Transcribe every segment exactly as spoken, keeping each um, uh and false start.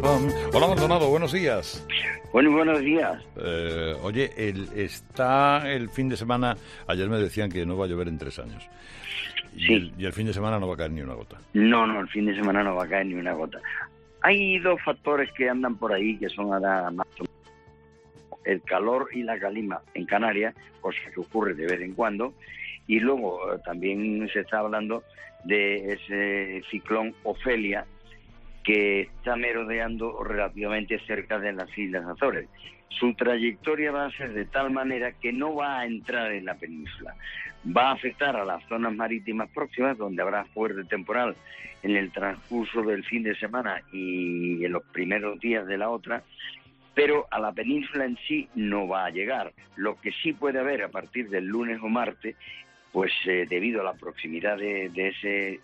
pam. Hola, Maldonado, buenos días. Bueno, buenos días. Eh, oye, el, está el fin de semana, ayer me decían que no va a llover en tres años. Y, sí. el, y el fin de semana no va a caer ni una gota. No, no, el fin de semana no va a caer ni una gota. Hay dos factores que andan por ahí que son ahora más o menos el calor y la calima en Canarias, cosa que ocurre de vez en cuando, y luego eh, también se está hablando de ese ciclón Ofelia que está merodeando relativamente cerca de las Islas Azores. Su trayectoria va a ser de tal manera que no va a entrar en la península. Va a afectar a las zonas marítimas próximas, donde habrá fuerte temporal en el transcurso del fin de semana y en los primeros días de la otra, pero a la península en sí no va a llegar. Lo que sí puede haber a partir del lunes o martes, pues eh, debido a la proximidad de, de ese...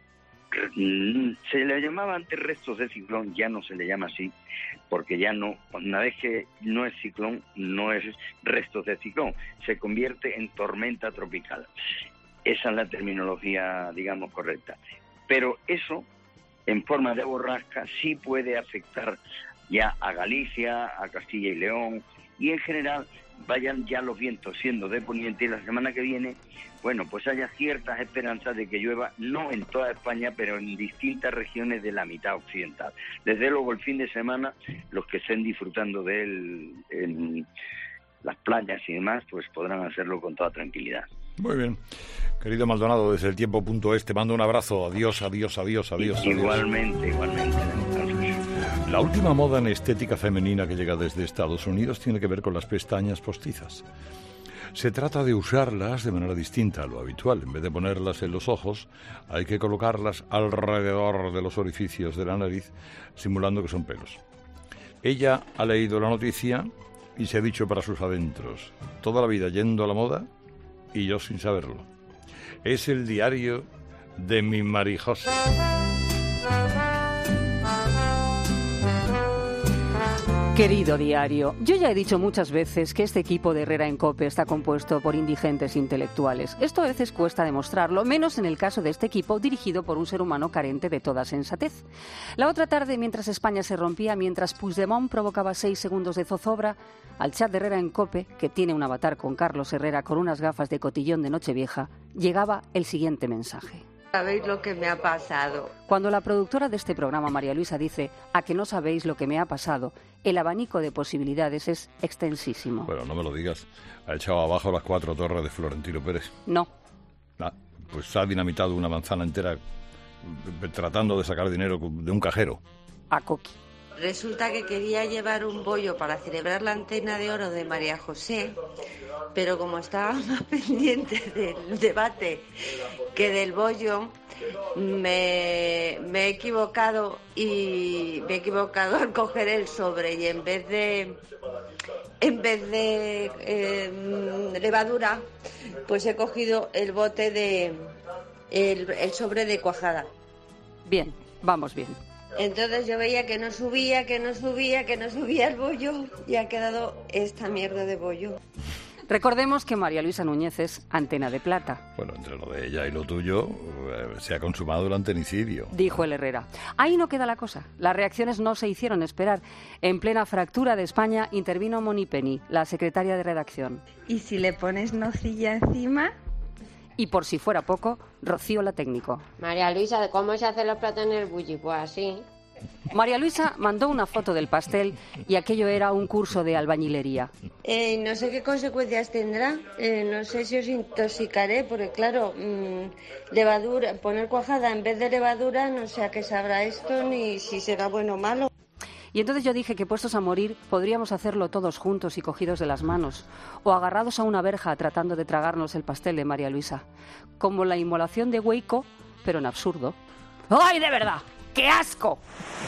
Se le llamaba antes restos de ciclón, ya no se le llama así, porque ya no, una vez que no es ciclón, no es restos de ciclón, se convierte en tormenta tropical. Esa es la terminología, digamos, correcta. Pero eso, en forma de borrasca, sí puede afectar ya a Galicia, a Castilla y León, y en general vayan ya los vientos siendo de poniente, y la semana que viene, bueno, pues haya ciertas esperanzas de que llueva, no en toda España, pero en distintas regiones de la mitad occidental. Desde luego, el fin de semana, los que estén disfrutando de él en las playas y demás, pues podrán hacerlo con toda tranquilidad. Muy bien. Querido Maldonado, desde el tiempo punto es, te mando un abrazo. Adiós, adiós, adiós, adiós. Igualmente, adiós. igualmente. La última moda en estética femenina que llega desde Estados Unidos tiene que ver con las pestañas postizas. Se trata de usarlas de manera distinta a lo habitual. En vez de ponerlas en los ojos, hay que colocarlas alrededor de los orificios de la nariz, simulando que son pelos. Ella ha leído la noticia y se ha dicho para sus adentros: toda la vida yendo a la moda y yo sin saberlo. Es el diario de mi Marijosa. Querido diario, yo ya he dicho muchas veces que este equipo de Herrera en COPE está compuesto por indigentes intelectuales. Esto a veces cuesta demostrarlo, menos en el caso de este equipo dirigido por un ser humano carente de toda sensatez. La otra tarde, mientras España se rompía, mientras Puigdemont provocaba seis segundos de zozobra, al chat de Herrera en COPE, que tiene un avatar con Carlos Herrera con unas gafas de cotillón de Nochevieja, llegaba el siguiente mensaje. ¿Sabéis lo que me ha pasado? Cuando la productora de este programa, María Luisa, dice «a que no sabéis lo que me ha pasado», el abanico de posibilidades es extensísimo. Bueno, no me lo digas. Ha echado abajo las cuatro torres de Florentino Pérez. No. Ah, pues ha dinamitado una manzana entera tratando de sacar dinero de un cajero. A Coqui. Resulta que quería llevar un bollo para celebrar la antena de oro de María José, pero como estaba más pendiente del debate que del bollo, me, me he equivocado y me he equivocado al coger el sobre y en vez de en vez de eh, levadura, pues he cogido el bote de el, el sobre de cuajada. Bien, vamos bien. Entonces yo veía que no subía, que no subía, que no subía el bollo y ha quedado esta mierda de bollo. Recordemos que María Luisa Núñez es antena de plata. Bueno, entre lo de ella y lo tuyo, eh, se ha consumado el antenicidio. Dijo el Herrera. Ahí no queda la cosa. Las reacciones no se hicieron esperar. En plena fractura de España intervino Moni Penny, la secretaria de redacción. ¿Y si le pones nocilla encima? Y por si fuera poco, Rocío la técnico. María Luisa, ¿cómo se hacen los platos en el bulli? Pues así. María Luisa mandó una foto del pastel y aquello era un curso de albañilería. Eh, no sé qué consecuencias tendrá, eh, no sé si os intoxicaré, porque claro, mmm, levadura, poner cuajada en vez de levadura, no sé a qué sabrá esto ni si será bueno o malo. Y entonces yo dije que puestos a morir podríamos hacerlo todos juntos y cogidos de las manos, o agarrados a una verja tratando de tragarnos el pastel de María Luisa, como la inmolación de Waco, pero en absurdo. ¡Ay, de verdad! ¡Qué asco!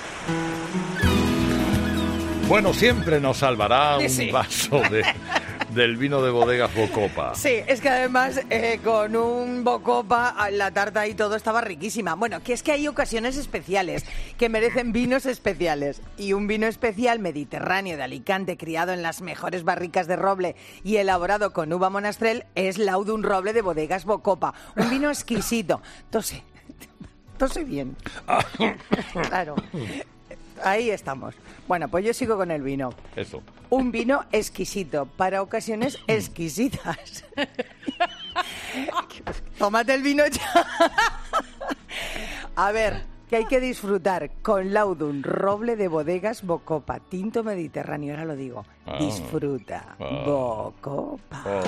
Bueno, siempre nos salvará un Sí. vaso de, del vino de bodegas Bocopa. Sí, es que además eh, con un Bocopa la tarta y todo estaba riquísima. Bueno, que es que hay ocasiones especiales que merecen vinos especiales. Y un vino especial mediterráneo de Alicante, criado en las mejores barricas de roble y elaborado con uva monastrell, es Laudun Roble de bodegas Bocopa. Un vino exquisito. Tose, tose bien. Claro. ahí estamos. Bueno, pues yo sigo con el vino. Eso. Un vino exquisito, para ocasiones exquisitas. Tómate el vino ya. A ver, que hay que disfrutar con Laudun, roble de bodegas Bocopa, tinto mediterráneo, ahora lo digo. Ah. Disfruta, Ah. Bocopa. Oh.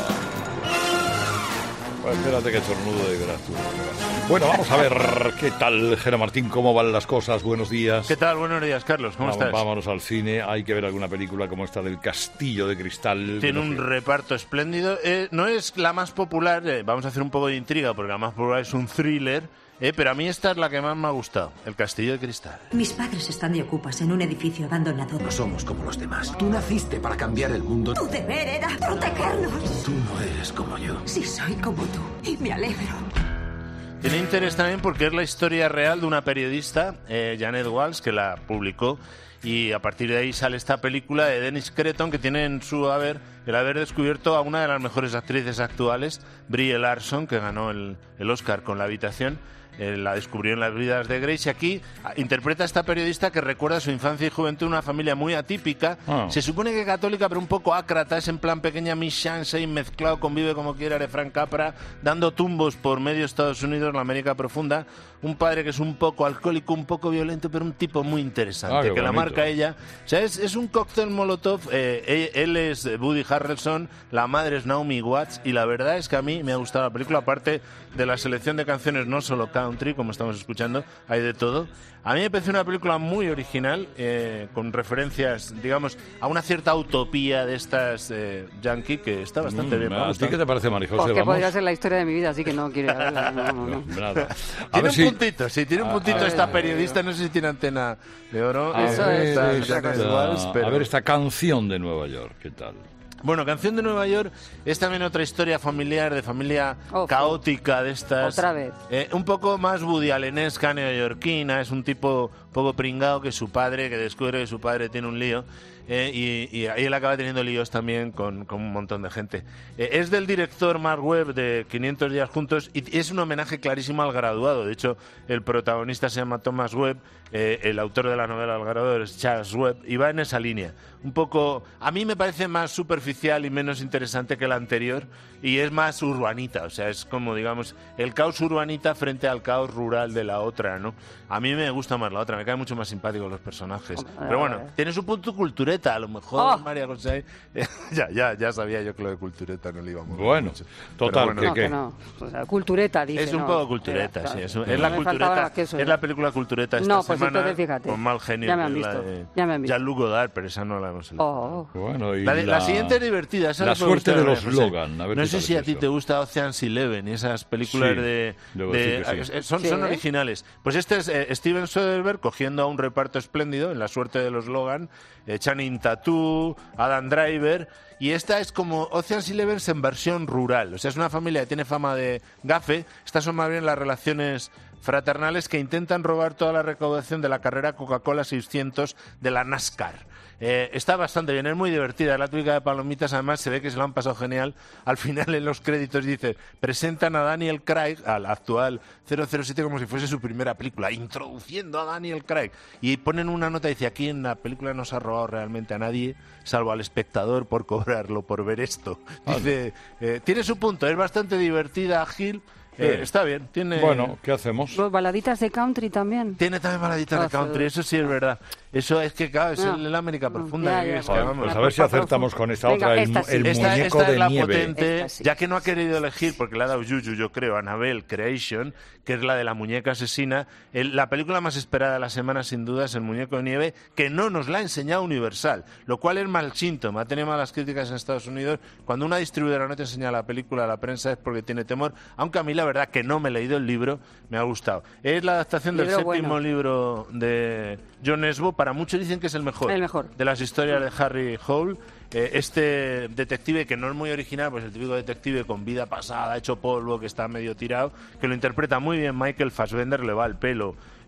Pues espérate que estornudo y verás tú. Bueno, vamos a ver qué tal, Gera Martín, cómo van las cosas. Buenos días. ¿Qué tal? Buenos días, Carlos. ¿Cómo Vamos, estás? vámonos al cine. Hay que ver alguna película como esta del Castillo de Cristal. Tiene No un sé. reparto espléndido. Eh, no es la más popular, eh, vamos a hacer un poco de intriga, porque la más popular es un thriller, eh, pero a mí esta es la que más me ha gustado, El Castillo de Cristal. Mis padres están de ocupas en un edificio abandonado. No somos como los demás. Tú naciste para cambiar el mundo. Tu deber era protegernos. Tú no eres como yo. Sí, soy como tú. Y me alegro. Tiene interés también porque es la historia real de una periodista, eh, Janet Walsh, que la publicó. Y a partir de ahí sale esta película de Dennis Cretton, que tiene en su haber el haber descubierto a una de las mejores actrices actuales, Brie Larson, que ganó el, el Oscar con La habitación. Eh, la descubrió en Las vidas de Grace, y aquí a, interpreta a esta periodista que recuerda su infancia y juventud en una familia muy atípica. Ah. Se supone que católica, pero un poco ácrata, es en plan pequeña Miss Shansei, mezclado con Vive como quiera de Frank Capra, dando tumbos por medio de Estados Unidos, la América profunda. Un padre que es un poco alcohólico, un poco violento, pero un tipo muy interesante, Ah, qué que la bonito. marca ella. O sea, es, es un cóctel molotov. Eh, él, él es Woody Harrelson, la madre es Naomi Watts, y la verdad es que a mí me ha gustado la película, aparte de la selección de canciones, no solo country, como estamos escuchando, hay de todo. A mí me parece una película muy original, eh, con referencias, digamos, a una cierta utopía de estas eh, yankee, que está bastante Mm, bien. me ha ¿A ti gustado. qué te parece, María José? Porque Vamos. podría ser la historia de mi vida, así que no quiero ir a verla. No, no, no. Nada. A Tiene ver un si... puntito, sí, tiene un A- puntito a ver, esta a ver, periodista, no sé si tiene antena de oro. A Eso ver, es, esta- es otra Janet cosa. Walsh, pero- A ver esta canción de Nueva York, ¿qué tal? Bueno, Canción de Nueva York es también otra historia familiar, de familia Oh, caótica de estas. Otra vez. Eh, un poco más Woody Allenesca, neoyorquina. Es un tipo poco pringado que su padre, que descubre que su padre tiene un lío. Eh, y, y ahí él acaba teniendo líos también con, con un montón de gente. Eh, es del director Mark Webb de quinientos días juntos, y es un homenaje clarísimo al graduado. De hecho, el protagonista se llama Thomas Webb, eh, el autor de la novela El graduado es Charles Webb, y va en esa línea. Un poco, a mí me parece más superficial y menos interesante que la anterior, y es más urbanita, o sea, es como, digamos, el caos urbanita frente al caos rural de la otra, ¿no? A mí me gusta más la otra, me caen mucho más simpáticos los personajes. Pero bueno, tiene su punto cultureta, a lo mejor, Oh. María José. ya, ya, ya sabía yo que lo de cultureta no le iba muy Bueno, mucho. total, Pero que- No, ¿qué? que no. O sea, cultureta, dice. es un no. poco cultureta, Era, sí. Es, claro. es la Me faltaba cultureta, más que eso, es ¿eh? la película cultureta esta No, pues semana, entonces fíjate. con mal genio. Ya me han que es la visto, de ya me han visto. Jean-Luc Godard, pero esa no la hemos elegido. Oh. Bueno, y La, de- la siguiente es divertida. esa La les puede suerte gustar, de los María José. Logan. A ver no qué sé tal si es a ti esto. te gusta Ocean's Eleven y esas películas Sí, de... debo de- decir que sí. eh, son, Sí. son originales. Pues este es eh, Steven Soderbergh cogiendo a un reparto espléndido en La suerte de los Logan, eh, Channing Tatum, Adam Driver, y esta es como Ocean's Eleven en versión rural. O sea, es una familia que tiene fama de gafe. Estas son más bien las relaciones fraternales que intentan robar toda la recaudación de la carrera Coca-Cola seiscientos de la NASCAR. Eh, está bastante bien, es muy divertida, es la típica de palomitas, además se ve que se lo han pasado genial. Al final en los créditos dice, presentan a Daniel Craig, al actual cero cero siete, como si fuese su primera película, introduciendo a Daniel Craig. Y ponen una nota, dice, aquí en la película no se ha robado realmente a nadie, salvo al espectador por cobrarlo, por ver esto. Dice, eh, tiene su punto, es bastante divertida, ágil. Eh, Sí. está bien, tiene... Bueno, ¿qué hacemos? Los baladitas de country también. Tiene también baladitas Ah, de country, sí. eso sí es verdad. Eso es que, claro, es Ah. el, la América profunda. Ya, que ya, es, Joder, que vamos. pues a La ver si copa acertamos profunda. con esta Venga, otra, el, esta sí. el Esta, muñeco esta de es la nieve. potente, Esta sí. ya que no ha querido elegir, porque le ha dado yuyu, yo creo, a Annabelle Creation, que es la de la muñeca asesina. El- la película más esperada de la semana, sin duda, es El muñeco de nieve, que no nos la ha enseñado Universal, lo cual es mal síntoma. Ha tenido malas críticas en Estados Unidos. Cuando una distribuidora no te enseña la película a la prensa es porque tiene temor, aunque a mí la verdad que no me he leído el libro, me ha gustado. Es la adaptación del Libro séptimo bueno. libro de John Nesbo. Para muchos dicen que es el mejor, El mejor. de las historias de Harry Hole. Eh, este detective, que no es muy original, pues el típico detective con vida pasada, hecho polvo, que está medio tirado, que lo interpreta muy bien Michael Fassbender, le va el pelo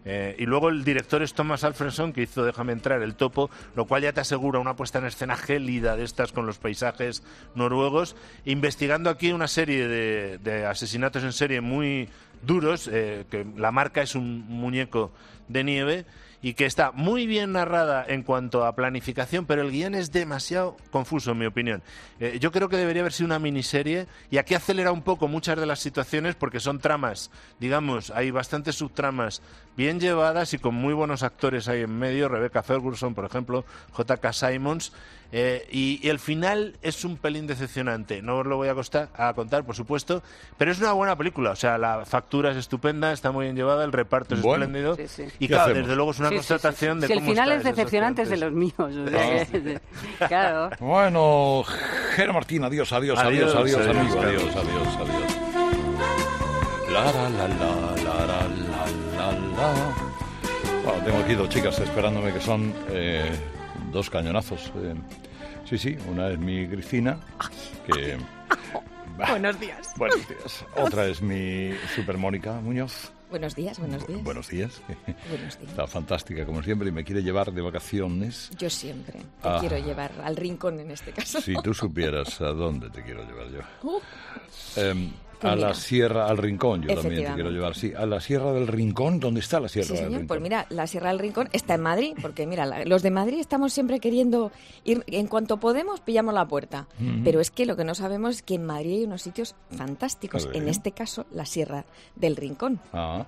Eh, y luego el director es Thomas Alfredson, que hizo Déjame entrar, El Topo, lo cual ya te asegura una puesta en escena gélida de estas con los paisajes noruegos, investigando aquí una serie de, de asesinatos en serie muy duros, eh, que la marca es un muñeco de nieve, y que está muy bien narrada en cuanto a planificación, pero el guión es demasiado confuso, en mi opinión. Eh, yo creo que debería haber sido una miniserie, y aquí acelera un poco muchas de las situaciones porque son tramas, digamos, hay bastantes subtramas bien llevadas y con muy buenos actores ahí en medio, Rebecca Ferguson, por ejemplo, J K. Simmons, eh, y, y el final es un pelín decepcionante. No os lo voy a, costar, a contar, por supuesto, pero es una buena película. O sea, la factura es estupenda, está muy bien llevada, el reparto es bueno, espléndido, sí, sí. y claro, desde luego es una sí, constatación sí, sí, sí. de si cómo está. Si el final es decepcionante es de los míos. O sea, ah. Claro. Bueno, Gera Martín, adiós, adiós, adiós, adiós, adiós, adiós, adiós, adiós, adiós. La, la, la, la, la, la, la, la. Bueno, tengo aquí dos chicas esperándome que son eh, dos cañonazos. Eh, sí, sí, una es mi Cristina, que... Buenos días. Buenos días. Otra es mi Super Mónica Muñoz. Buenos días, buenos días. Buenos días. Buenos días. Está fantástica, como siempre, y me quiere llevar de vacaciones. Yo siempre te ah. quiero llevar al rincón en este caso. Si tú supieras a dónde te quiero llevar yo. Uh. Eh, Pues a mira, la Sierra, al Rincón, yo también te quiero llevar. Sí, a la Sierra del Rincón, ¿dónde está la Sierra sí, del señor, Rincón? Pues mira, la Sierra del Rincón está en Madrid, porque mira, la, los de Madrid estamos siempre queriendo ir, en cuanto podemos, pillamos la puerta. Uh-huh. Pero es que lo que no sabemos es que en Madrid hay unos sitios fantásticos, en este caso, la Sierra del Rincón. Ah,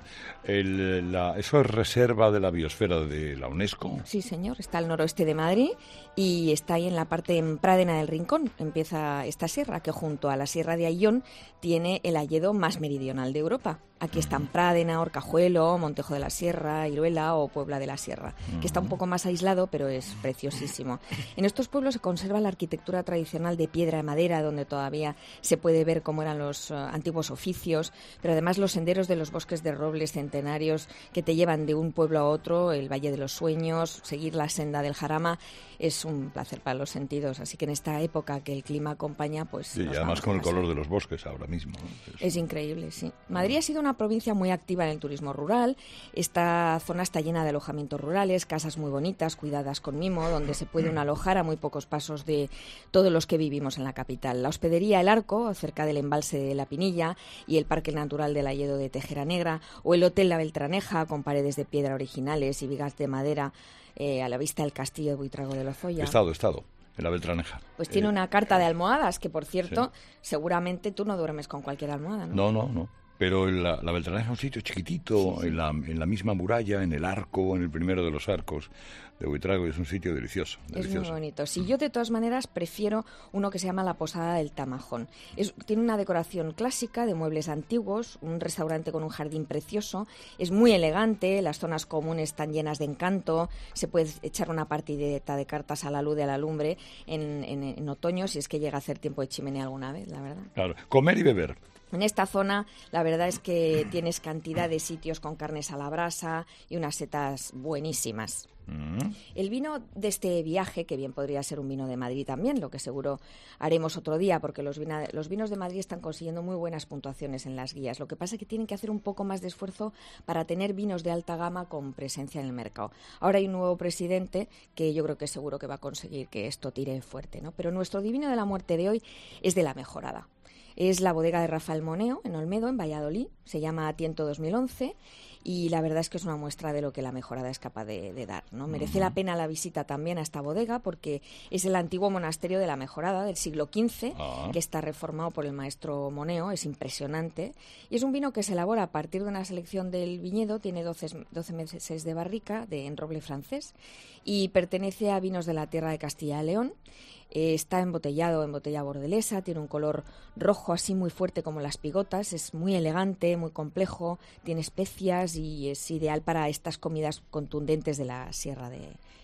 el, la, ¿eso es reserva de la biosfera de la UNESCO? Sí, señor, está al noroeste de Madrid y está ahí en la parte en Pradena del Rincón. Empieza esta sierra, que junto a la Sierra de Ayllón tiene el hayedo más meridional de Europa. Aquí están Pradena, Orcajuelo, Montejo de la Sierra, Iruela o Puebla de la Sierra, que está un poco más aislado, pero es preciosísimo. En estos pueblos se conserva la arquitectura tradicional de piedra y madera, donde todavía se puede ver cómo eran los uh, antiguos oficios, pero además los senderos de los bosques de robles centenarios que te llevan de un pueblo a otro, el Valle de los Sueños, seguir la senda del Jarama, es un placer para los sentidos. Así que en esta época que el clima acompaña, pues... Sí, y además con el color de los bosques ahora mismo, ¿no? Es, es increíble, sí. Madrid ha sido una provincia muy activa en el turismo rural. Esta zona está llena de alojamientos rurales, casas muy bonitas, cuidadas con mimo, donde se pueden alojar a muy pocos pasos de todos los que vivimos en la capital. La hospedería El Arco, cerca del embalse de La Pinilla, y el Parque Natural del Hayedo de Tejera Negra, o el Hotel La Beltraneja, con paredes de piedra originales y vigas de madera, eh, a la vista del castillo de Buitrago de Lozoya. Estado, estado. En la Beltraneja. Pues tiene eh, una carta de almohadas, que por cierto, sí. seguramente tú no duermes con cualquier almohada, ¿no? No, no, no. Pero la, la Beltraneja es un sitio chiquitito, sí, sí. En, la, en la misma muralla, en el arco, en el primero de los arcos de Buitrago, es un sitio delicioso, delicioso. Es muy bonito. Sí, yo de todas maneras prefiero uno que se llama La Posada del Tamajón. Es, tiene una decoración clásica de muebles antiguos, un restaurante con un jardín precioso, es muy elegante, las zonas comunes están llenas de encanto, se puede echar una partideta de cartas a la luz de la lumbre en, en, en otoño, si es que llega a hacer tiempo de chimenea alguna vez, la verdad. Claro, comer y beber. En esta zona, la verdad es que tienes cantidad de sitios con carnes a la brasa y unas setas buenísimas. Mm. El vino de este viaje, que bien podría ser un vino de Madrid también, lo que seguro haremos otro día, porque los, vina, los vinos de Madrid están consiguiendo muy buenas puntuaciones en las guías. Lo que pasa es que tienen que hacer un poco más de esfuerzo para tener vinos de alta gama con presencia en el mercado. Ahora hay un nuevo presidente que yo creo que seguro que va a conseguir que esto tire fuerte, ¿no? Pero nuestro divino de la muerte de hoy es de la mejorada. Es la bodega de Rafael Moneo, en Olmedo, en Valladolid. Se llama Tiento dos mil once y la verdad es que es una muestra de lo que la mejorada es capaz de, de dar, ¿no? Merece la pena la visita también a esta bodega porque es el antiguo monasterio de la Mejorada del siglo quince, ah. que está reformado por el maestro Moneo. Es impresionante. Y es un vino que se elabora a partir de una selección del viñedo. Tiene doce, doce meses de barrica de, en roble francés y pertenece a Vinos de la Tierra de Castilla y León. Eh, está embotellado en botella bordelesa, tiene un color rojo así muy fuerte como las pigotas, es muy elegante, muy complejo, tiene especias y es ideal para estas comidas contundentes de la Sierra de,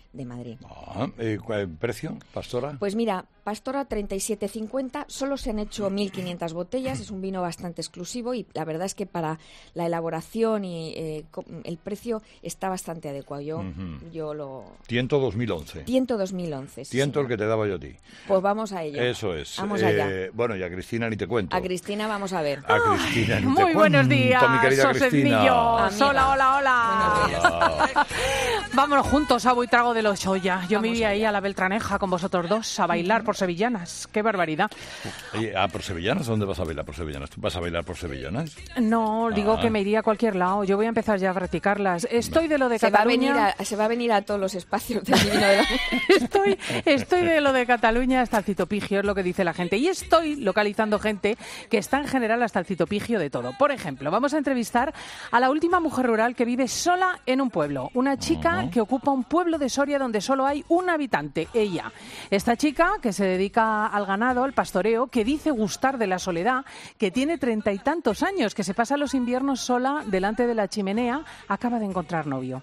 de Madrid. Ah, eh, ¿cuál precio, Pastora? Pues mira, Pastora treinta y siete cincuenta, solo se han hecho mil quinientas botellas, es un vino bastante exclusivo y la verdad es que para la elaboración y eh, el precio está bastante adecuado. Yo, uh-huh. yo lo... Tiento dos mil once. Tiento dos mil once, sí. Tiento el que te daba yo a ti. Pues vamos a ello. Eso es. Vamos eh, allá. Bueno, y a Cristina ni te cuento. A Cristina vamos a ver. A Cristina ni Muy te cuento, buenos días, mi querida José Cristina. Millos. Hola, hola, hola. Hola. Vámonos juntos a Buitrago de los Oya. Yo me iría ahí a la Beltraneja con vosotros dos a bailar por sevillanas. ¡Qué barbaridad! Oye, ¿a por sevillanas? ¿Dónde vas a bailar por sevillanas? ¿Tú vas a bailar por sevillanas? No, ah. digo que me iría a cualquier lado. Yo voy a empezar ya a practicarlas. Estoy de lo de se Cataluña... Va a venir a, se va a venir a todos los espacios del Divino de la... estoy, estoy de lo de Cataluña hasta el citopigio, es lo que dice la gente. Y estoy localizando gente que está en general hasta el citopigio de todo. Por ejemplo, vamos a entrevistar a la última mujer rural que vive sola en un pueblo. Una chica uh-huh. que ocupa un pueblo de Soria donde solo hay un habitante, ella. Esta chica, que se dedica al ganado, al pastoreo, que dice gustar de la soledad, que tiene treinta y tantos años, que se pasa los inviernos sola delante de la chimenea, acaba de encontrar novio.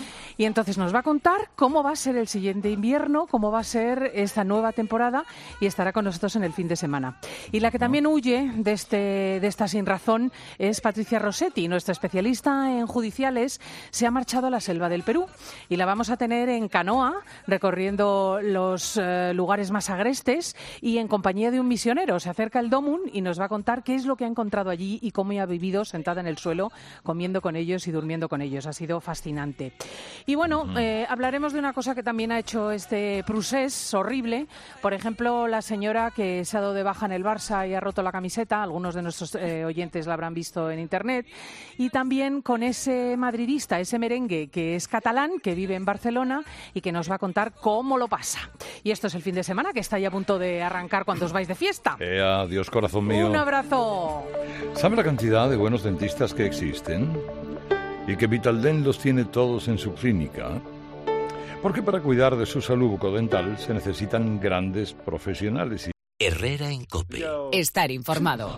Y entonces nos va a contar cómo va a ser el siguiente invierno, cómo va a ser esta nueva temporada y estará con nosotros en el fin de semana. Y la que también huye de, este, de esta sinrazón es Patricia Rossetti, nuestra especialista en judiciales. Se ha marchado a la selva del Perú y la vamos a tener en canoa, recorriendo los eh, lugares más agrestes y en compañía de un misionero. Se acerca el Domun y nos va a contar qué es lo que ha encontrado allí y cómo ha vivido sentada en el suelo, comiendo con ellos y durmiendo con ellos. Ha sido fascinante. Y bueno, eh, hablaremos de una cosa que también ha hecho este procés horrible. Por ejemplo, la señora que se ha dado de baja en el Barça y ha roto la camiseta. Algunos de nuestros eh, oyentes la habrán visto en internet. Y también con ese madridista, ese merengue que es catalán, que vive en Barcelona y que nos va a contar cómo lo pasa. Y esto es el fin de semana, que está ya a punto de arrancar cuando os vais de fiesta. Eh, adiós, corazón mío. Un abrazo. ¿Sabe la cantidad de buenos dentistas que existen? Y que Vitaldent los tiene todos en su clínica. Porque para cuidar de su salud bucodental se necesitan grandes profesionales. Y... Herrera en COPE. Estar informado.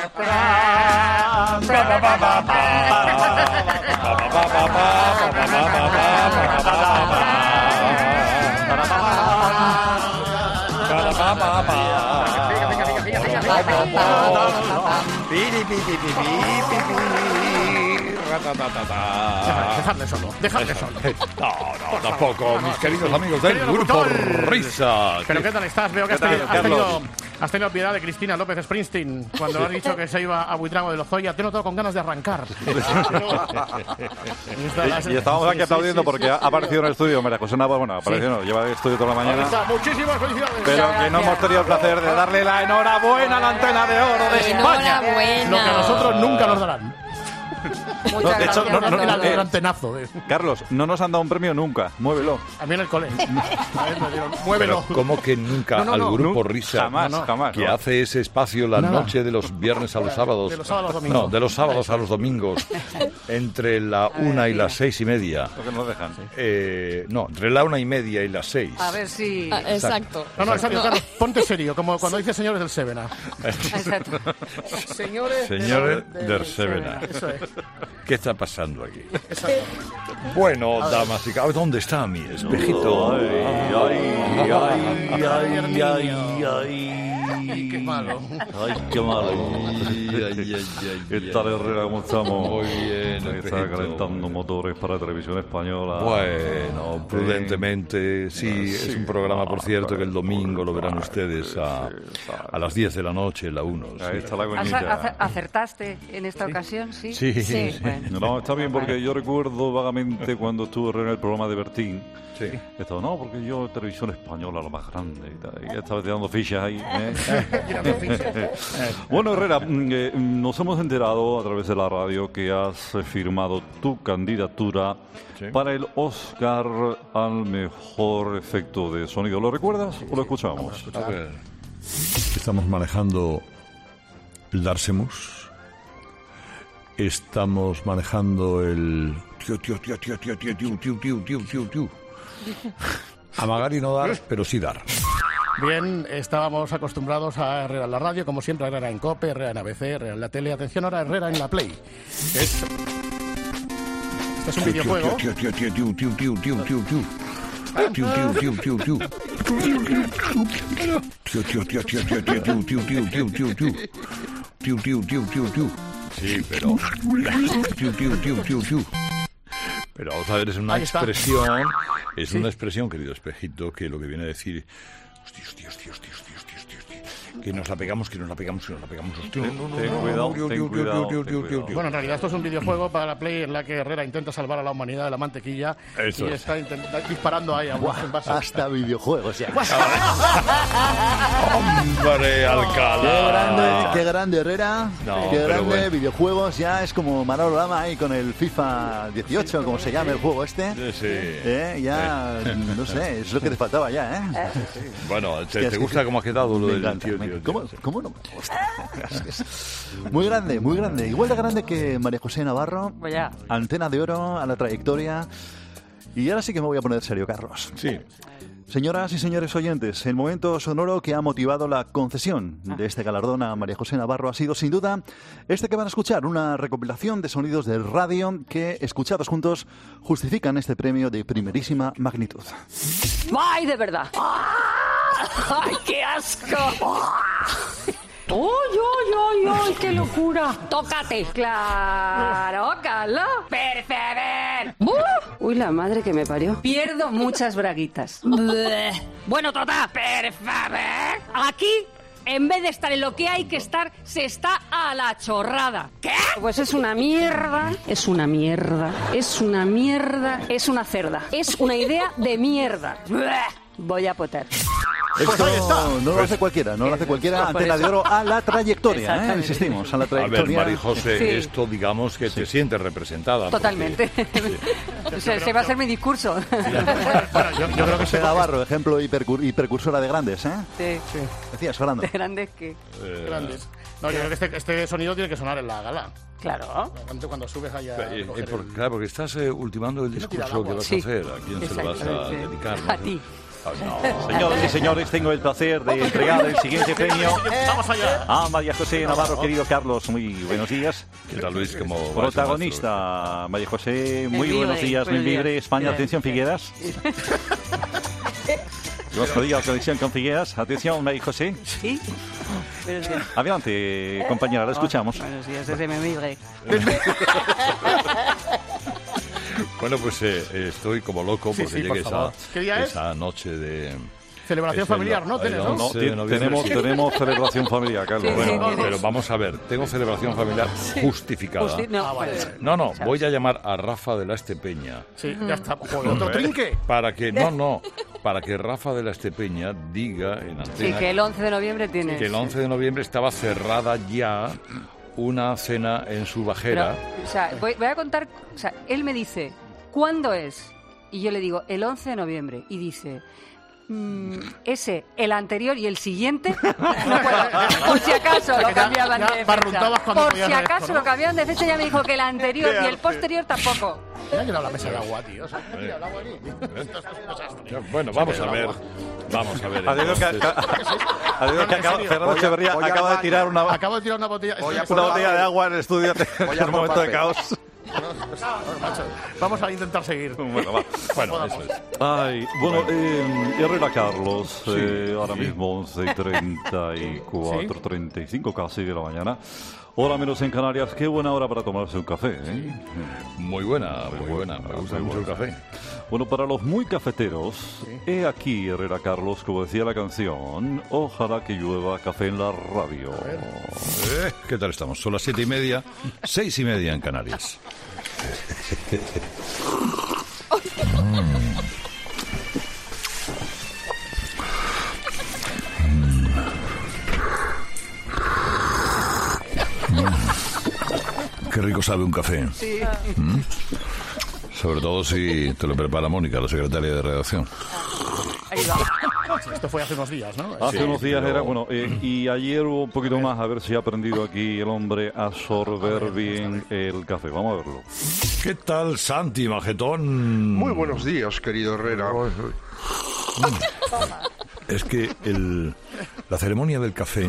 Dejadle solo, dejadle solo. No, no, tampoco, mis queridos amigos del Grupo Risa. Pero ¿qué tal estás? Veo que has tenido, has, tenido, has tenido piedad de Cristina López Springsteen cuando has dicho que se iba a Buitrago de los Oya. Te he notado con ganas de arrancar. y, y estábamos aquí aplaudiendo porque ha aparecido en el estudio María José Nava. Bueno, apareció, no, lleva el estudio toda la mañana. Muchísimas felicidades. Pero que no hemos tenido el placer de darle la enhorabuena a la antena de oro de España. Lo que a nosotros nunca nos darán. No, de hecho, no, no, no, eh, antenazo, eh. Carlos, no nos han dado un premio nunca. Muévelo. A mí en el cole. Dieron, muévelo. Pero ¿cómo que nunca no, no, al no, Grupo no, Risa? Jamás, no, no. jamás. Que no. hace ese espacio la Nada. noche de los viernes a los sábados. De los sábados a los domingos. No, de los sábados a los domingos. Entre la una y las seis y media. Porque nos dejan. Sí. Eh, no, entre la una y media y las seis. A ver si... Ah, exacto. No, no, exacto. Carlos, ponte serio, como cuando dice señores del Sevena. Exacto. Señores, señores del, del Sevena. Eso es. ¿Qué está pasando aquí? Exacto. Bueno, damas y caballeros, ¿dónde está mi espejito? Ay, ay, ay, ay, ay, ay. Ay, qué malo. Ay, qué malo. Ay, ay, ay, ay, ¿Qué tal, Herrera? ¿Cómo estamos? Muy bien. Se está calentando motores para Televisión Española. Bueno, prudentemente. Sí, sí, es un programa, por cierto, que el domingo lo verán ustedes a, a las diez de la noche, la uno. Sí. Ahí está la coñita. ¿Acertaste en esta ¿Sí? ocasión? Sí. Sí, sí. sí. sí. Bueno. No, está bien, porque yo recuerdo vagamente cuando estuvo en el programa de Bertín. Sí. Estaba, no, porque yo, Televisión Española, lo más grande y tal. Y estaba tirando fichas ahí. ¿eh? Bueno, Herrera, eh, nos hemos enterado a través de la radio que has firmado tu candidatura sí. para el Oscar al mejor efecto de sonido. ¿Lo recuerdas o lo escuchamos? A ver. Estamos manejando el Darsemus. Estamos manejando el... Tío, tío, tío, tío, tío, tío, tío, tío, tío, tío, tío, tío. Amagar y no dar, pero sí dar. Bien, estábamos acostumbrados a Herrera en la radio, como siempre, Herrera en COPE, Herrera en A B C, Herrera en la tele. Atención ahora, Herrera en la Play. Es... Este es un videojuego. Tío, tío, tío, tío, tío, tío, tío, tío, tío. Tiu, tiu, tiu, tiu, tiu. Tiu, tiu, tiu, tiu, tiu, tiu, tiu, tiu, tiu, tiu, tiu, tiu. Tiu, tiu, tiu, tiu, tiu. Sí, pero... Tiu, tiu, tiu, tiu, tiu. Pero vamos a ver, es una expresión, es una expresión, querido espejito, que lo que viene a decir... Hostia, hostia, hostia, hostia, hostia. Que nos la pegamos, que nos la pegamos, que nos la pegamos. Hostia, no, no, no, ten no, cuidado, no, ten no, cuidado, no, no, ten no, cuidado. no, no. Bueno, en realidad esto es un videojuego para la Play en la que Herrera intenta salvar a la humanidad de la mantequilla. Eso y es. está intent- disparando ahí a unos envases. Hasta videojuegos ya. Hombre, Alcalá. Qué grande, qué grande Herrera. No, qué pero grande, bueno. Videojuegos. Ya es como Manolo Lama ahí con el FIFA dieciocho, como se llama el juego este. Sí. Eh, ya, no sé, es lo que te faltaba ya, ¿eh? Bueno, ¿te, Es que- te es gusta que- cómo ha quedado lo me del encanta, tío, me- tío, tío? ¿Cómo, ¿Cómo no me gusta? Muy grande, muy grande. Igual de grande que María José Navarro. Vaya. Antena de oro a la trayectoria. Y ahora sí que me voy a poner serio, Carlos. Sí. Señoras y señores oyentes, el momento sonoro que ha motivado la concesión de este galardón a María José Navarro ha sido, sin duda, este que van a escuchar, una recopilación de sonidos de radio que, escuchados juntos, justifican este premio de primerísima magnitud. ¡Ay, de verdad! ¡Ay, qué asco! ¡Uy, uy, uy, uy! ¡Qué locura! ¡Tócate! ¡Claro, Carlos! ¡Perceber! ¡Uh! ¡Uy, la madre que me parió! Pierdo muchas braguitas. Bueno, Tota, ¡perceber! Aquí, en vez de estar en lo que hay que estar, se está a la chorrada. ¿Qué? Pues es una mierda, es una mierda, es una mierda, es una cerda. Es una idea de mierda. Voy a poter. Esto no lo Pues- hace cualquiera, no lo hace cualquiera. Pues por Antena de eso. oro a la trayectoria, ¿eh? Exactamente. Insistimos, a la A ver, trayectoria. María José, Sí. esto digamos que te sientes representada. Totalmente. Se, se va a hacer mi discurso. Bueno, yo, yo creo que José se Navarro, ejemplo y, percur- y precursora de grandes, ¿eh? Sí. Sí, Decías, Fernando. De grandes que... Eh, grandes. No, yo creo que este, este sonido tiene que sonar en la gala. Claro. Cuando, cuando subes allá. eh, a coger eh, por- el- claro, porque estás eh, ultimando el Tiene que ir al discurso que agua. vas Sí. a hacer. ¿A quién se lo vas a Exactamente. dedicar? no A sé? ti. Ah, no. Señoras y señores, tengo el placer de entregar el siguiente premio ¡Vamos allá! a María José Navarro. Querido Carlos, muy buenos días. ¿Qué tal, Luis? ¿Cómo va ese Protagonista, María José, muy Benvibre, buenos días, buenos Benvibre, días. España, Bien. atención, Figueras. Hemos pedido conexión con Figueras. Atención, María José. Sí. Buenos días. Adelante, compañera, la escuchamos. Buenos días, desde Memigre. Bueno, pues eh, eh, estoy como loco Sí, porque sí, por llegue esa, favor. ¿Qué día es? esa noche de... Celebración es el- familiar, ¿no? el ¿Tienes, no? No, once de ti- noviembre, tenemos, sí. tenemos celebración familiar, Carlos. Sí, Bueno, sí. pero vamos a ver, tengo celebración familiar justificada. Justi- no, Ah, vale. pues- No, no, voy a llamar a Rafa de la Estepeña. Sí, ya está. Joder, ¿otro trinque? Para que, no, no, para que Rafa de la Estepeña diga en Sí, antena que el once de noviembre tiene... que el once de noviembre estaba cerrada ya una cena en su Pero, bajera. o sea, voy, voy a contar... O sea, él me dice, ¿cuándo es? Y yo le digo, el once de noviembre. Y dice... mm, ese, el anterior y el siguiente, no puedo. Por si acaso lo Ya- cambiaban ya de fecha. barruntabas cuando Por podías si hacer acaso esto, ¿no? lo cambiaban de fecha, ya me dijo que el anterior y el posterior tampoco. Me ha llenado la mesa de agua, tío. O sea, me ha tirado el agua aquí. Esto es un desastre. Bueno, vamos a ver. Vamos a ver. Adiós, que, entonces. Adiós, que En acaba- serio. Fernando Voy a- Echeverría voy al acaba de baño. tirar una, Acabo de tirar una botella. Voy a una botella de agua en el estudio. Voy a Es un momento de por caos. Macho, vamos a intentar seguir. Bueno, va. Bueno, eso es. Ay, bueno, eh, Herrera Carlos, eh, ahora mismo once y treinta y cuatro, treinta y cinco casi de la mañana. Hora menos en Canarias. Qué buena hora para tomarse un café, ¿eh? Muy buena, muy buena. Me gusta mucho el café. Bueno, para los muy cafeteros, he aquí, Herrera Carlos, como decía la canción, ojalá que llueva café en la radio. Eh, ¿Qué tal estamos? Son las siete y media, seis y media en Canarias. Mm. Qué rico sabe un café. Sí. ¿Mm? Sobre todo si te lo prepara Mónica, la secretaria de redacción. Ahí va. Esto fue hace unos días, ¿no? Hace Sí, unos días pero- era, bueno, eh, y ayer hubo un poquito más, a ver si ha aprendido aquí el hombre a sorber bien el café. Vamos a verlo. ¿Qué tal, Santi Majetón? Muy buenos días, querido Herrera. Es que el, la ceremonia del café,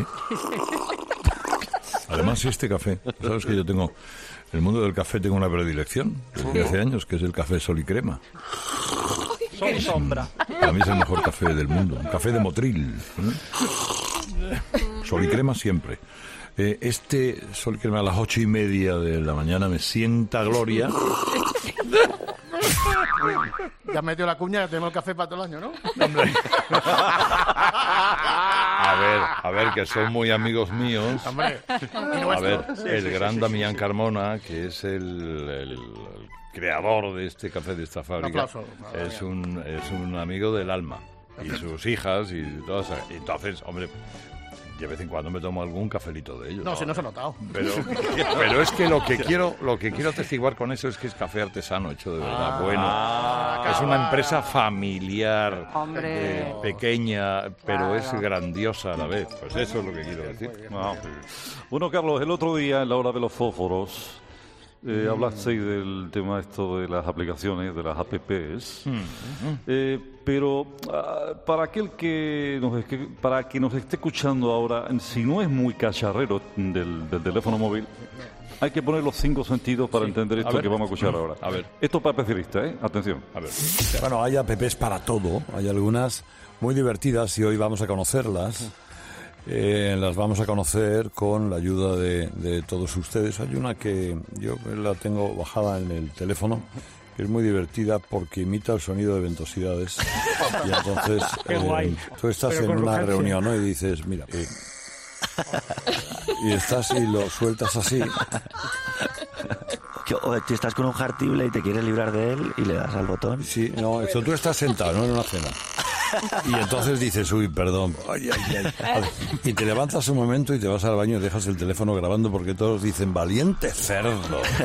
además este café, sabes que yo tengo, el mundo del café tengo una predilección desde hace años, que es el café Sol y Crema. Sol y sombra. Para mí es el mejor café del mundo. Un café de Motril. ¿eh? Sol y crema siempre. Eh, este sol y crema a las ocho y media de la mañana me sienta gloria. Ya has metido la cuña, ya tenemos el café para todo el año, ¿no? Hombre. A ver, a ver, que son muy amigos míos. Hombre, a ver, el gran Damián Carmona, que es el, el creador de este café, de esta fábrica, aplauso, es un es un amigo del alma. Y sus hijas y todas. Y entonces, hombre, de vez en cuando me tomo algún cafelito de ellos. No, si no se ha notado. Pero, pero es que lo que quiero lo que quiero atestiguar con eso es que es café artesano hecho de verdad, Ah, bueno. claro. Es una empresa familiar, Hombre. eh, pequeña, pero Claro. es grandiosa a la vez. Pues eso es lo que quiero decir. Ah, bueno, Carlos, el otro día en la hora de los fósforos eh, hablasteis del tema esto de las aplicaciones, de las apps. Eh, pero ah, para aquel que nos, que, para que nos esté escuchando ahora, si no es muy cacharrero del, del teléfono móvil, hay que poner los cinco sentidos para Sí. entender A esto ver. que vamos a escuchar ahora. A ver. Esto para especialistas, ¿eh? Atención. A ver. Bueno, hay apps para todo. Hay algunas muy divertidas y hoy vamos a conocerlas. Eh, las vamos a conocer con la ayuda de, de todos ustedes. Hay una que yo la tengo bajada en el teléfono, que es muy divertida porque imita el sonido de ventosidades. Y entonces Qué eh, guay. tú estás Pero en con una urgencia. reunión, ¿no? Y dices, mira, eh, y estás y lo sueltas así. Que, o tú estás con un jartible y te quieres librar de él y le das al botón. Sí, no, esto tú estás sentado, no en una cena. Y entonces dices, uy, perdón. Ay, ay, ay. Y te levantas un momento y te vas al baño y dejas el teléfono grabando porque todos dicen, valiente cerdo.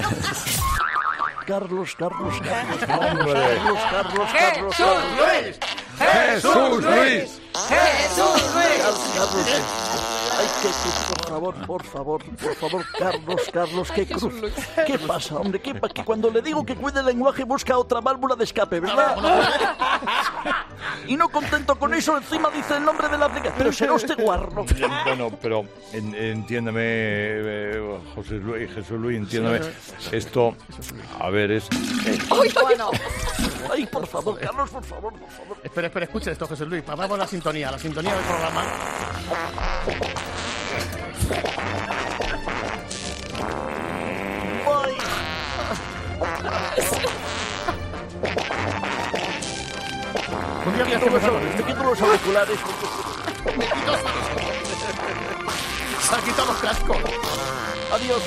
Carlos, Carlos, Carlos, ¡Hombre! Carlos, Carlos, Carlos, ¡Jesús Luis! ¡Jesús Luis! ¡Jesús Luis! Ay, qué cruz, por favor, por favor, por favor, Carlos, Carlos, qué cruz. ¿Qué pasa, hombre? ¿Qué pa- que cuando le digo que cuide el lenguaje busca otra válvula de escape, ¿verdad? Y no contento con eso, encima dice el nombre de la aplicación. Pero será usted guarro. Bueno, pero en- entiéndeme, eh, José Luis, Jesús Luis, entiéndeme. Esto, a ver, es... Bueno. Ay, por favor, Carlos, por favor, por favor. Espera, espera, escucha esto, José Luis. Vamos a la sintonía, la sintonía del programa. Ay. Un día Me que quito los, empezar. me quito los auriculares. Me quito. Se ha quitado los cascos. Adiós.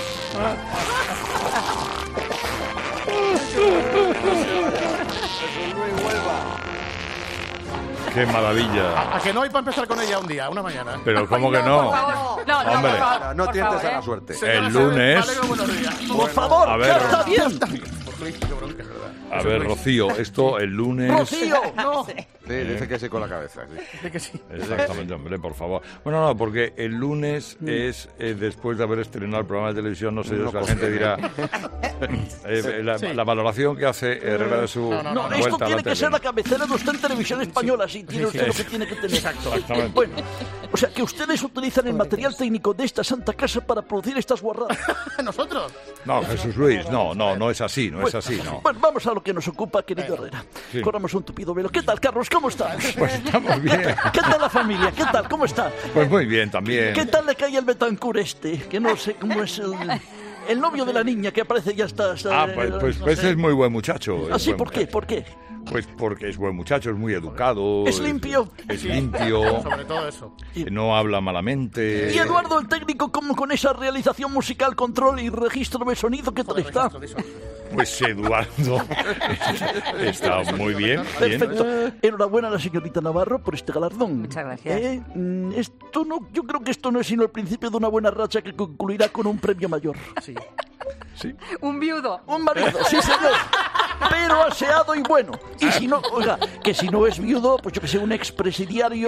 ¡Qué maravilla! A que no hay para empezar con ella un día, una mañana. Pero ¿cómo que no? No, no, Hombre. por favor, No por tientes favor, a la ¿eh? suerte. El lunes... Vale, buenos días. Por favor, A ya ver. está bien. A ver, Rocío, esto el lunes... Rocío, no. Sí, dice que sí con la cabeza. Sí. Dice que sí. Exactamente, hombre, por favor. Bueno, no, porque el lunes es eh, después de haber estrenado el programa de televisión, no sé, No, la gente dirá eh, la, Sí. la valoración que hace Herrera de su No, no, No, vuelta esto a la tiene que tele. ser la cabecera de usted en televisión española, sí, tiene usted lo que tiene que tener. Exactamente. Bueno, o sea, que ustedes utilizan el material técnico de esta santa casa para producir estas guarradas. ¿Nosotros? No, Jesús Luis, no, no, no es así, no es así, no. Bueno, vamos a lo que nos ocupa, querido Herrera. Sí. Corramos un tupido velo. ¿Qué tal, Carlos? ¿Cómo está? Pues estamos bien. ¿Qué tal la familia? ¿Qué tal? ¿Cómo está? Pues muy bien también. ¿Qué tal le cae el Betancourt este? Que no sé cómo es el, el novio de la niña que aparece ya está... está- Ah, pues, pues, no pues sé. es muy buen muchacho. ¿Ah, es sí? buen ¿Por qué? muchacho. ¿Por qué? Pues porque es buen muchacho, es muy educado. ¿Es limpio? Es limpio, Sobre todo eso. no habla malamente. ¿Y Eduardo, el técnico, cómo con esa realización musical, control y registro de sonido? ¿Qué tal está? Pues Eduardo está muy bien. bien. Perfecto. Enhorabuena a la señorita Navarro por este galardón. Muchas gracias. Eh, mm, esto no, yo creo que esto no es sino el principio de una buena racha que concluirá con un premio mayor. Sí. Un viudo. Un marido, sí señor. Pero aseado y bueno. Y si no, oiga, que si no es viudo, pues yo que sé, un expresidiario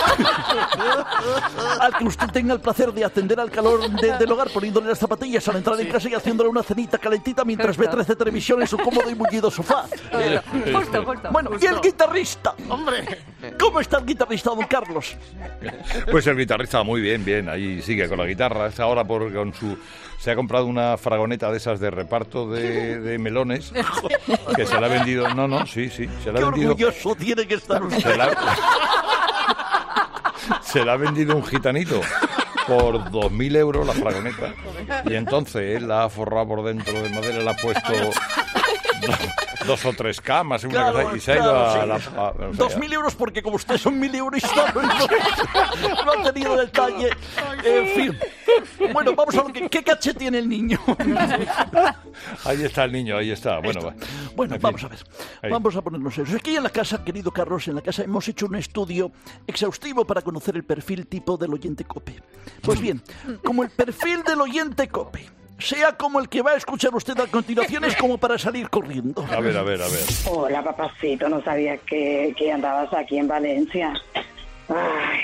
al que usted tenga el placer de atender al calor de- del hogar poniéndole las zapatillas al entrar en casa y haciéndole una cenita calentita mientras ve trece televisión en su cómodo y mullido sofá. Eh, Justo, justo. Bueno, y el guitarrista. ¡Hombre! ¿Cómo está el guitarrista, don Carlos? Pues el guitarrista muy bien, bien. Ahí sigue con la guitarra. Está ahora por, con su se ha comprado una fragoneta de esas de reparto de, de melones, que se la ha vendido... No, no, sí, sí, se la ha Qué vendido... orgulloso tiene que estar usted. Se la, se la ha vendido un gitanito por dos mil euros la fragoneta. Y entonces él la ha forrado por dentro de madera, le ha puesto... Dos, dos o tres camas en una Claro, casa y se ha ido claro, a sí. la... a- o sea, Dos mil euros porque como usted son mil euros no ha tenido detalle. En fin. Bueno, vamos a ver qué, qué caché tiene el niño. Ahí está el niño, ahí está. Bueno, va. Bueno, En fin. vamos a ver. Ahí. Vamos a ponernos serios. Aquí en la casa, querido Carlos, en la casa hemos hecho un estudio exhaustivo para conocer el perfil tipo del oyente COPE. Pues bien, como el perfil del oyente COPE sea como el que va a escuchar usted a continuación, es como para salir corriendo. A ver, a ver, a ver. Hola, papacito, no sabía que, que andabas aquí en Valencia. Ay.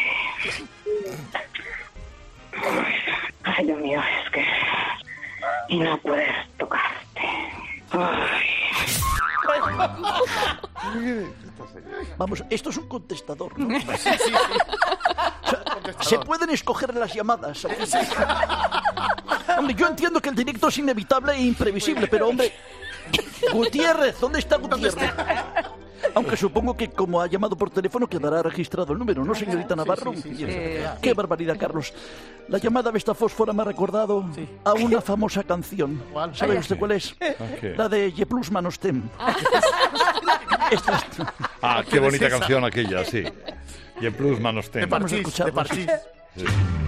Ay, Dios mío, es que... Y no puedes tocarte. Ay. Vamos, esto es un contestador, ¿no? O sea, se pueden escoger las llamadas. Hombre, yo entiendo que el directo es inevitable e imprevisible, pero hombre... Gutiérrez, ¿dónde está Gutiérrez? Aunque supongo que como ha llamado por teléfono quedará registrado el número, ¿no, señorita Navarro? Sí, sí, sí, sí. Eh, Qué barbaridad, Carlos. La llamada de esta fósfora me ha recordado a una famosa canción. ¿Sabe usted cuál es? ¿Qué? La de Je plus manostem. Esta es- Ah, qué bonita canción aquella, sí. Y en plus manos ten. De Parchís, de Parchís. Sí.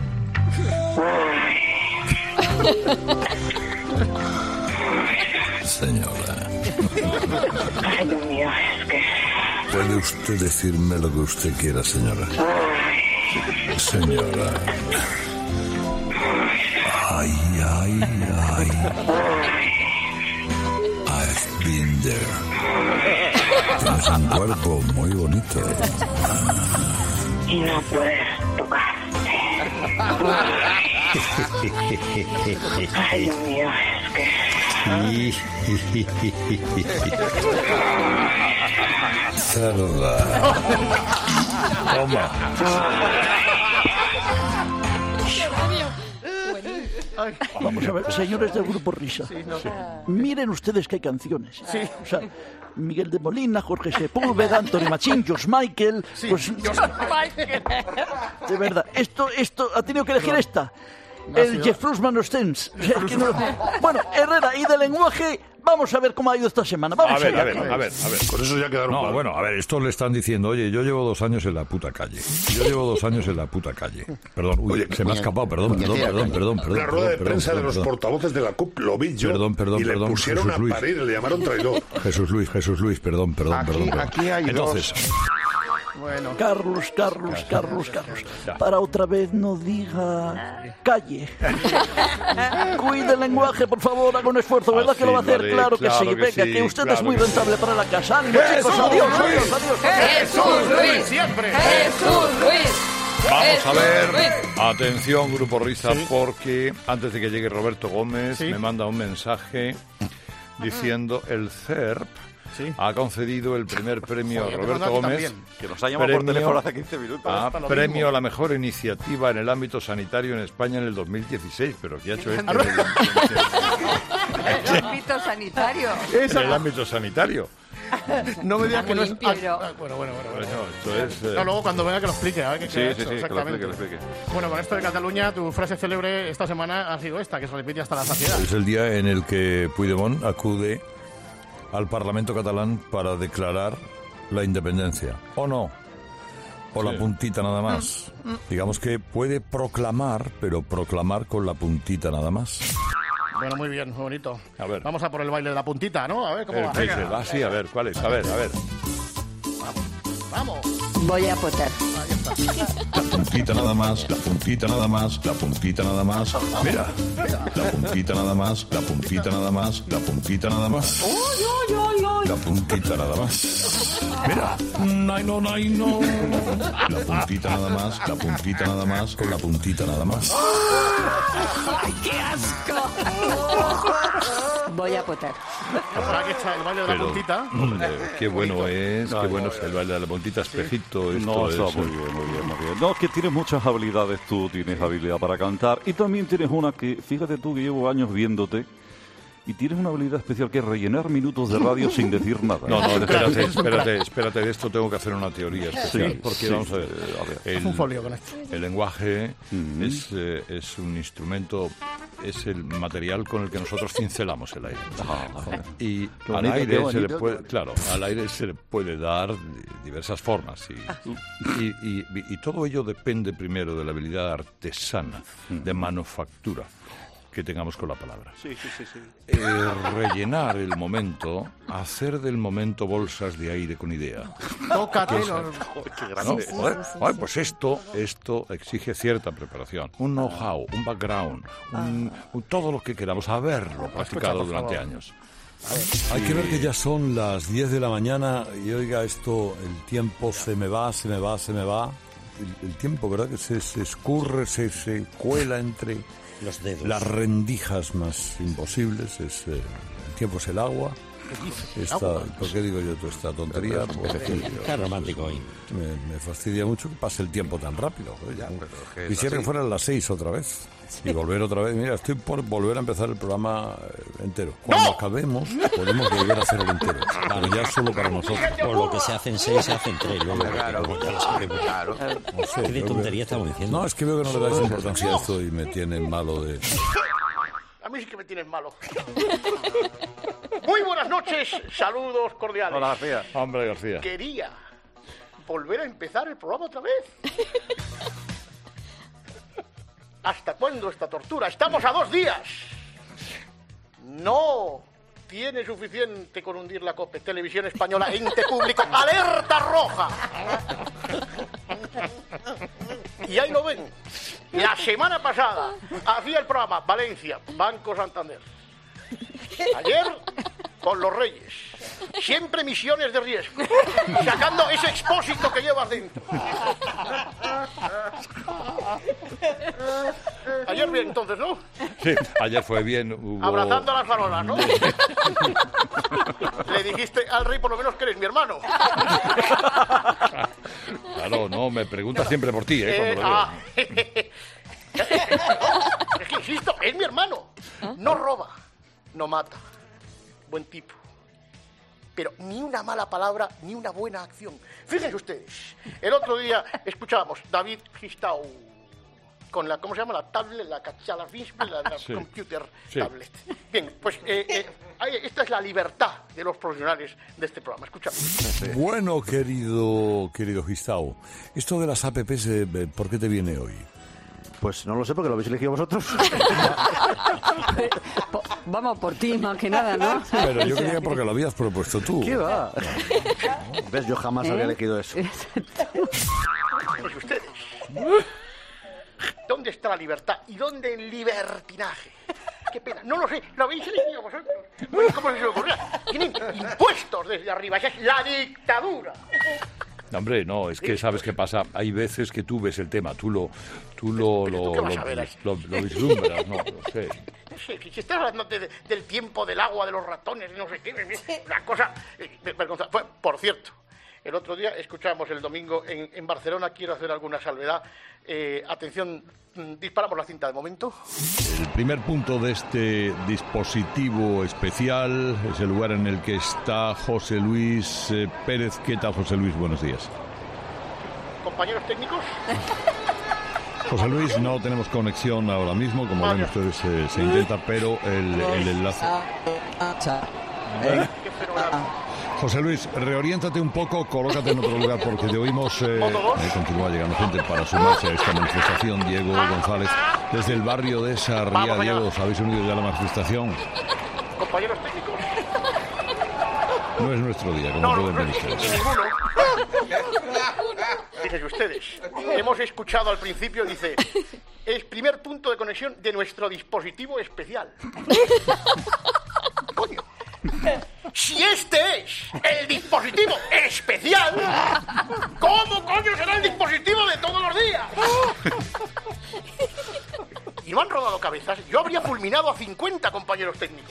Señora, Ay, Dios mío, es que... ¿puede usted decirme lo que usted quiera, señora? Señora. Ay, ay, ay. I've been there. Tienes un cuerpo muy bonito. Y no puedes tocarte. Ay, Dios mío, es que... Cerda. Toma. Vamos a ver, señores del Grupo Risa. Miren ustedes que hay canciones. O sea, Miguel de Molina, Jorge Sepúlveda, Antonio Machín, George Michael. Pues, de verdad, esto, esto ha tenido que elegir esta. El Jeffrus Manostens. Bueno, Herrera, y de lenguaje, vamos a ver cómo ha ido esta semana. Vamos A ver, allá. a ver, a ver, a ver. Con eso ya quedaron No, mal. bueno, a ver, esto le están diciendo, oye, yo llevo dos años en la puta calle. Yo llevo dos años en la puta calle. Perdón, uy, Oye, se me ha escapado, perdón, perdón, perdón, perdón, perdón. La rueda de perdón, prensa perdón, de los perdón. portavoces de la C U P lo vi yo. Perdón, perdón, y le perdón, pusieron Jesús a Luis. parir, le llamaron traidor. Jesús Luis, Jesús Luis, perdón, perdón, Aquí- perdón. perdón. aquí hay Entonces, Bueno. Carlos, Carlos, Carlos, Carlos. Para otra vez no diga calle. Cuide el lenguaje, por favor, haga un esfuerzo, ¿verdad Así que lo va a hacer? lo haré, Claro que claro sí. que Venga, sí, que usted claro es muy que sí. rentable para la casa. ¡Ánimo, chicos! ¡Jesús ¡Adiós, Luis! adiós, adiós! ¡Jesús Luis! Siempre. ¡Jesús Luis! vamos a ver, atención, Grupo Risa, porque antes de que llegue Roberto Gómez, Sí. me manda un mensaje diciendo el C E R P Sí. ha concedido el primer premio Joder, a te Roberto mando a ti Gómez. también. Que nos ha llamado por Premio- teléfono hace quince minutos. Ah, Está lo premio mismo. a la mejor iniciativa en el ámbito sanitario en España en el dos mil dieciséis. ¿Pero qué ha hecho este? El ámbito sanitario. En el ámbito sanitario. No me digas que no es... limpio, ah, yo. ah, Bueno, bueno, bueno. bueno. Bueno, esto es... eh, No, luego cuando venga que lo explique, a ver qué Sí, qué ha sí, hecho, sí, que lo exactamente. explique, que lo explique. Bueno, con esto de Cataluña, tu frase célebre esta semana ha sido esta, que se repite hasta la saciedad. Es el día en el que Puigdemont acude al Parlamento catalán para declarar la independencia. ¿O no? O la puntita nada más. Digamos que puede proclamar, pero proclamar con la puntita nada más. Bueno, muy bien, muy bonito. A ver. Vamos a por el baile de la puntita, ¿no? A ver cómo El va. que se va, sí, a ver, ¿cuál es? A ver, a ver. Vamos. Voy a poter. La puntita nada más, la puntita nada más, la puntita nada más. Mira, la puntita nada más, la puntita nada más, la puntita nada más. La puntita nada más. Mira, no, no, no, no. La puntita nada más, la puntita nada más, con la puntita nada más. ¡Ay, qué asco! Voy a potar. Habrá que echar el baile de la Pero, puntita. eh, qué bueno es, qué bueno es el baile de la puntita, espejito. Esto No, está es, muy bien, muy bien, muy bien. No, que tienes muchas habilidades tú, tienes habilidad para cantar y también tienes una que, fíjate tú que llevo años viéndote y tienes una habilidad especial que es rellenar minutos de radio sin decir nada. No, no, espérate, espérate, espérate, de esto tengo que hacer una teoría especial, Sí, porque sí. vamos a ver, A ver. el, Un folio con esto. el lenguaje es, eh, es un instrumento, es el material con el que nosotros cincelamos el aire. Y Qué al bonito, qué aire se le bonito. puede, claro, al aire se le puede dar di- diversas formas y, y, y- y todo ello depende primero de la habilidad artesana, de manufactura que tengamos con la palabra. Sí, sí, sí, sí. Eh, rellenar el momento, hacer del momento bolsas de aire con idea. Tócate Cosa- los... Qué ¿no? grande. Joder, ay, pues esto, esto exige cierta preparación, un know-how, un background, un- un- todo lo que queramos haberlo practicado por durante favor. años. Hay que ver que ya son las diez de la mañana y oiga esto, el tiempo se me va, se me va, se me va. El, el tiempo, ¿verdad? Que se, se escurre, se, se cuela entre Los dedos. las rendijas más imposibles. Es, eh, el tiempo es el agua. Esta, ¿Por qué digo yo toda esta tontería? Porque Qué romántico hoy. me, me fastidia mucho que pase el tiempo tan rápido. joder, ya. es Quisiera así. que fueran las seis otra vez. Y volver otra vez. Mira, estoy por volver a empezar el programa eh, entero. Cuando acabemos, podemos volver a hacerlo entero. Pero ya solo para nosotros. Por lo que se hacen seis, se hacen tres. Luego, Claro, claro. No sé, ¿Qué de creo que- tontería estamos diciendo? No, es que veo que no le dais importancia a esto y me tienen malo de... A mí sí que me tienes malo. Muy buenas noches, saludos cordiales. Hola, García. Hombre, García. Quería volver a empezar el programa otra vez. ¿Hasta cuándo esta tortura? Estamos a dos días. No tiene suficiente con hundir la COPE, Televisión Española, ente público, alerta roja. Y ahí lo ven. La semana pasada hacía el programa Valencia, Banco Santander. Ayer con los Reyes. Siempre misiones de riesgo. Sacando ese expósito que llevas dentro. Ayer bien, entonces, ¿no? Sí, ayer fue bien. Hubo... Abrazando a las farolas, ¿no? Le dijiste al rey por lo menos que eres mi hermano. Claro, no, me pregunta siempre por ti, ¿eh? Eh, Cuando lo ah, veo. es que insisto, es mi hermano. No roba, no mata. Buen tipo. Pero ni una mala palabra, ni una buena acción. Fíjense ustedes, el otro día escuchábamos David Gistau con la, ¿cómo se llama? La tablet, la cachala, la, la Sí. computer Sí. tablet. Bien, pues eh, eh, ahí- esta es la libertad de los profesionales de este programa. Escuchamos. Bueno, querido, querido Gistau, esto de las A P Pes, eh, ¿por qué te viene hoy? Pues no lo sé porque lo habéis elegido vosotros. Po- Vamos por ti, más que nada, ¿no? Pero yo creía porque lo habías propuesto tú. ¿Qué va? ¿Ves? Yo jamás ¿Eh? había elegido eso. Pues ustedes. ¿Dónde está la libertad y dónde el libertinaje? Qué pena, no lo sé, lo habéis elegido vosotros. Pues, ¿cómo se os ocurría? Tienen impuestos desde arriba, esa es la dictadura. No, hombre, no, es que sabes qué pasa. Hay veces que tú ves el tema, tú lo, tú lo, Pero, lo, ¿tú qué vas lo- a ver ahí? lo- lo vislumbras, no, no sé. No sé, si estás hablando de- del tiempo, del agua, de los ratones, no sé qué, una cosa eh, vergonzosa. Pues, por cierto, el otro día escuchamos el domingo en, en Barcelona, quiero hacer alguna salvedad. Eh, atención, mm, disparamos la cinta de momento. El primer punto de este dispositivo especial es el lugar en el que está José Luis eh, Pérez. ¿Qué tal, José Luis? Buenos días. Compañeros técnicos. José Luis, no tenemos conexión ahora mismo, como ven ustedes, eh, se intenta, pero el, el enlace... Qué fenomenal. José Luis, reoriéntate un poco, colócate en otro lugar porque te oímos. Eh, eh, continúa llegando gente para sumarse a esta manifestación. Diego González, desde el barrio de Sarriá. Vamos allá. Diego, ¿os habéis unido ya a la manifestación? Compañeros técnicos. No es nuestro día, como No, pueden no, ver ni ustedes. ninguno. Fíjense ustedes, hemos escuchado al principio, dice, es primer punto de conexión de nuestro dispositivo especial. Coño, si este es el dispositivo especial, ¿cómo coño será el dispositivo de todos los días? Y no han rodado cabezas. Yo habría fulminado a cincuenta cuenta, compañeros técnicos.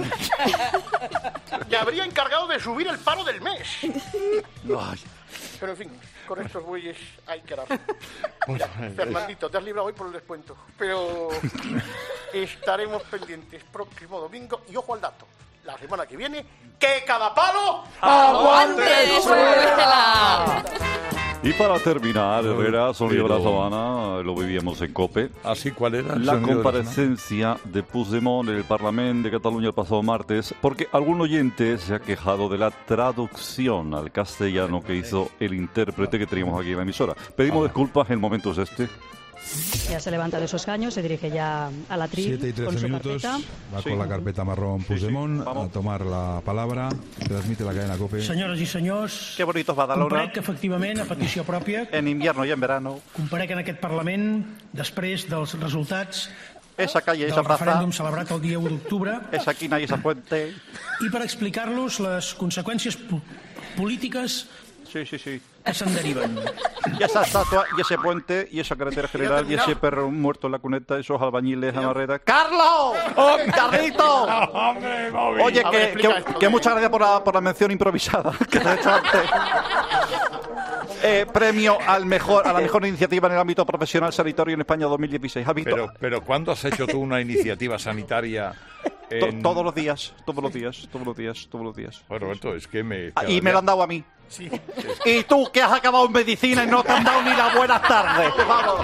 Me habría encargado de subir el paro del mes. Ay. Pero en fin, con estos bueyes hay que dar. Mira, Fernandito, te has librado hoy por el descuento. Pero estaremos pendientes próximo domingo. Y ojo al dato, la semana que viene, que cada palo ¡aguante suela! Y para terminar, Herrera, Sonido de la Sabana, lo vivíamos en COPE. ¿Así cuál era? La comparecencia de Puigdemont en el Parlamento de Cataluña el pasado martes, porque algún oyente se ha quejado de la traducción al castellano que hizo el intérprete que teníamos aquí en la emisora. Pedimos disculpas, el momento es este. Ya se levanta de su escaño, se dirige ya a la tril siete y trece con su minutos, carpeta. va Sí. con la carpeta marrón Puigdemont a tomar la palabra, transmite la cadena COPE. Senyores i senyors, Qué bonito es Badalona. comparec que efectivament, a petició pròpia, En invierno y en verano. comparec en aquest Parlament després dels resultats Esa calle, del esa plaza, referèndum celebrat el dia u d'octubre esa quina y esa fuente. i per explicar-los les conseqüències po polítiques Sí, sí, sí. que se'n deriven. Y esa estatua, y ese puente, y esa carretera general, y ese perro muerto en la cuneta, esos albañiles amarreras. ¡Carlos! ¡Oh, Carlito! Oye, A ver, que, explica que, esto. que muchas gracias por la, por la mención improvisada que te he hecho antes. Eh, premio al mejor, a la mejor iniciativa en el ámbito profesional sanitario en España dos mil dieciséis. ¿Has visto? Pero, pero ¿cuándo has hecho tú una iniciativa sanitaria? To- En... todos los días, todos los días, todos los días, todos los días. Bueno, Roberto, es que me... Ah, y me lo han dado a mí. Sí. Y tú, que has acabado en medicina y no te han dado ni las buenas tardes. Vamos.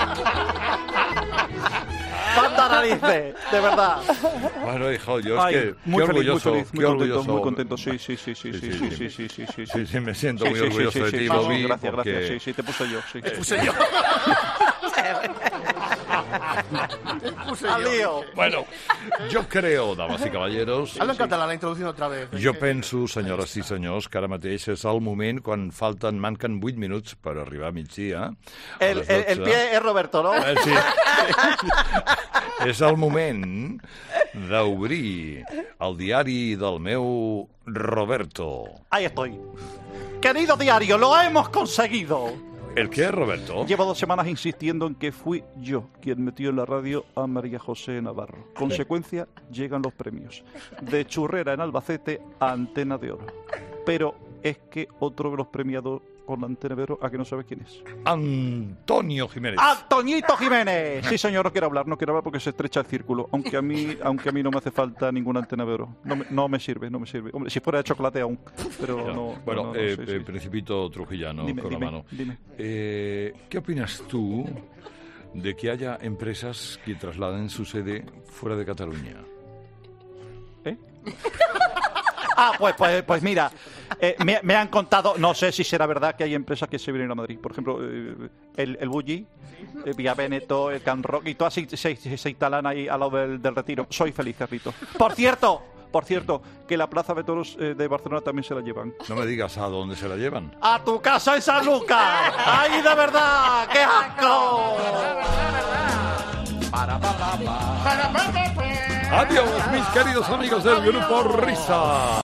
¡Tanta narices! De verdad. Bueno, hijo, yo es Ay, que... muy qué feliz, muy orgulloso, feliz, muy qué contento, orgulloso. muy contento. Sí, sí, sí, sí, sí, sí, sí, sí, sí, sí, sí. Sí, sí, me siento Sí, muy sí, orgulloso sí, de sí, ti, sí, Bobby. sí, gracias, porque- gracias. Sí, sí, te puse yo. Sí. Te puse yo. Te puse Al yo. lío. Bueno, yo creo, damas i caballeros... Habla en català, la introducción otra vez. Jo penso, senyores i senyors, que ara mateix és el moment quan falten, manquen vuit minuts per arribar a migdia. a El, les el, el dotze. pie es Roberto, ¿no? Eh, sí. És el moment d'obrir el diari del meu Roberto. Ahí estoy. Querido diario, lo hemos conseguido. ¿El qué, Roberto? Llevo dos semanas insistiendo en que fui yo quien metió en la radio a María José Navarro. Consecuencia, llegan los premios. De Churrera en Albacete a Antena de Oro. Pero es que otro de los premiados con la Antena de Oro, ¿a que no sabes quién es? Antonio Jiménez. ¡Antoñito Jiménez! Sí, señor, no quiero hablar, no quiero hablar porque se estrecha el círculo. Aunque a mí, aunque a mí no me hace falta ninguna Antena de Oro. No me, no me sirve, no me sirve. Hombre, si fuera de chocolate aún. Pero Ya. no. Bueno, no, no, eh, sí, eh, sí. Principito Trujillano, Dime, con dime, la mano. dime. Eh, ¿Qué opinas tú de que haya empresas que trasladen su sede fuera de Cataluña? ¿Eh? Ah, pues, pues, pues mira, eh, me, me han contado, no sé si será verdad que hay empresas que se vienen a Madrid. Por ejemplo, eh, el, el Bulli, el Vía Veneto, el Can Rock, y todas se, se, se instalan ahí al lado del, del Retiro. Soy feliz, Carlito. Por cierto, por cierto, que la Plaza de Toros eh, de Barcelona también se la llevan. No me digas a dónde se la llevan. ¡A tu casa en San Lucas! ¡Ay, de verdad! ¡Qué asco! Adiós, mis queridos amigos del Grupo Risa.